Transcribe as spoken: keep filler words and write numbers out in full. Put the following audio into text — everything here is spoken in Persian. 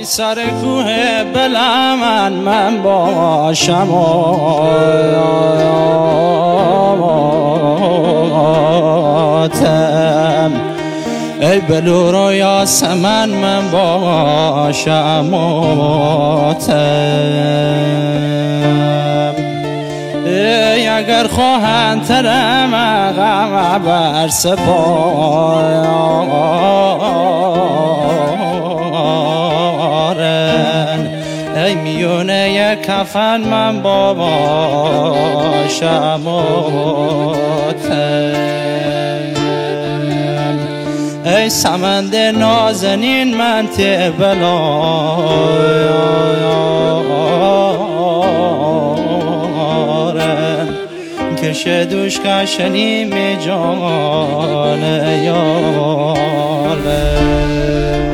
سر کوه بلمن من باشم آتم، ای بلور و یاسمن من باشم آتم. ای اگر خواهند ترم غم بر سپارن، ای میونه یک کفن من باشم آتم. ای سمند نازنین من تبلارن، کشه دوش کشنی می جان یاره.